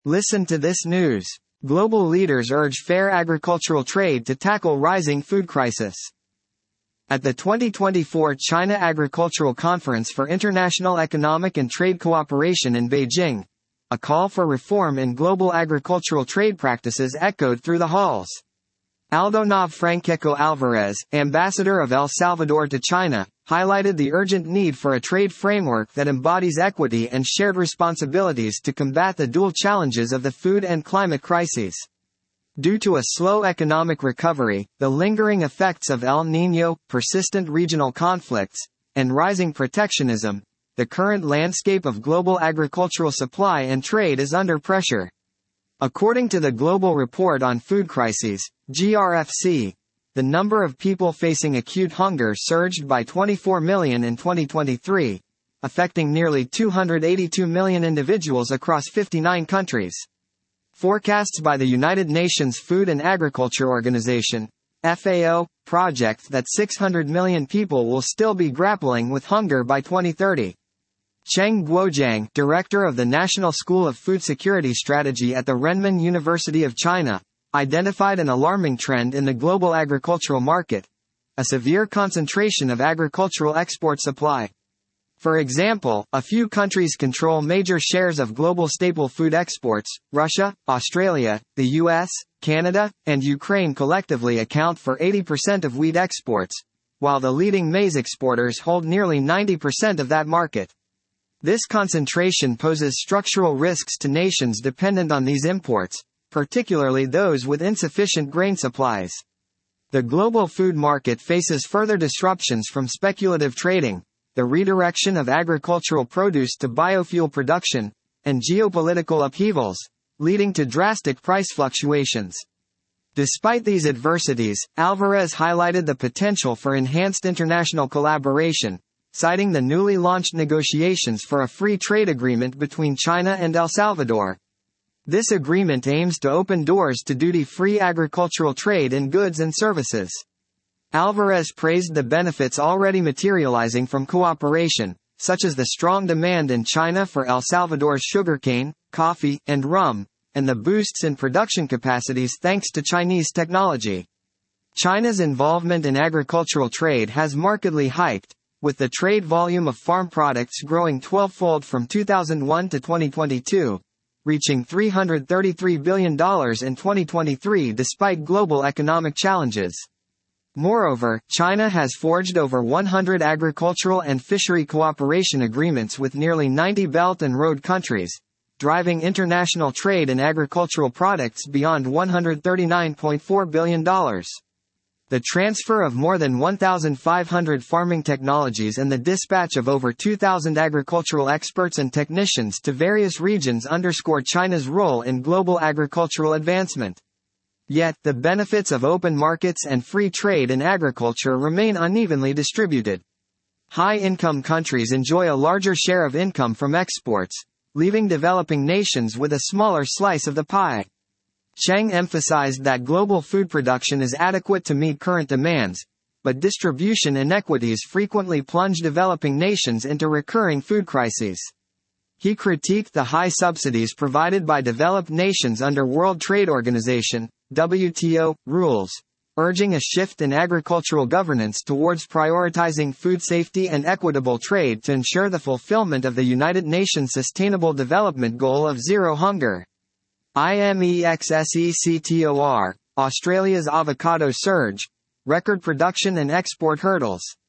Listen to this news. Global leaders urge fair agricultural trade to tackle rising food crisis. At the 2024 China Agricultural Conference for International Economic and Trade Cooperation in Beijing, a call for reform in global agricultural trade practices echoed through the halls. Aldonave Franqueco Alvarez, ambassador of El Salvador to China, highlighted the urgent need for a trade framework that embodies equity and shared responsibilities to combat the dual challenges of the food and climate crises. Due to a slow economic recovery, the lingering effects of El Niño, persistent regional conflicts, and rising protectionism, the current landscape of global agricultural supply and trade is under pressure. According to the Global Report on Food Crises, GRFC, the number of people facing acute hunger surged by 24 million in 2023, affecting nearly 282 million individuals across 59 countries. Forecasts by the United Nations Food and Agriculture Organization, FAO, project that 600 million people will still be grappling with hunger by 2030. Cheng Guojiang, director of the National School of Food Security Strategy at the Renmin University of China, identified an alarming trend in the global agricultural market: a severe concentration of agricultural export supply. For example, a few countries control major shares of global staple food exports. Russia, Australia, the US, Canada, and Ukraine collectively account for 80% of wheat exports, while the leading maize exporters hold nearly 90% of that market. This concentration poses structural risks to nations dependent on these imports, particularly those with insufficient grain supplies. The global food market faces further disruptions from speculative trading, the redirection of agricultural produce to biofuel production, and geopolitical upheavals, leading to drastic price fluctuations. Despite these adversities, Alvarez highlighted the potential for enhanced international collaboration, citing the newly launched negotiations for a free trade agreement between China and El Salvador. This agreement aims to open doors to duty-free agricultural trade in goods and services. Alvarez praised the benefits already materializing from cooperation, such as the strong demand in China for El Salvador's sugarcane, coffee, and rum, and the boosts in production capacities thanks to Chinese technology. China's involvement in agricultural trade has markedly hiked, with the trade volume of farm products growing 12-fold from 2001 to 2022, reaching $333 billion in 2023 despite global economic challenges. Moreover, China has forged over 100 agricultural and fishery cooperation agreements with nearly 90 Belt and Road countries, driving international trade in agricultural products beyond $139.4 billion. The transfer of more than 1,500 farming technologies and the dispatch of over 2,000 agricultural experts and technicians to various regions underscore China's role in global agricultural advancement. Yet, the benefits of open markets and free trade in agriculture remain unevenly distributed. High-income countries enjoy a larger share of income from exports, leaving developing nations with a smaller slice of the pie. Cheng emphasized that global food production is adequate to meet current demands, but distribution inequities frequently plunge developing nations into recurring food crises. He critiqued the high subsidies provided by developed nations under World Trade Organization (WTO) rules, urging a shift in agricultural governance towards prioritizing food safety and equitable trade to ensure the fulfillment of the United Nations Sustainable Development Goal of Zero Hunger. IMEXSECTOR, Australia's avocado surge, record production and export hurdles.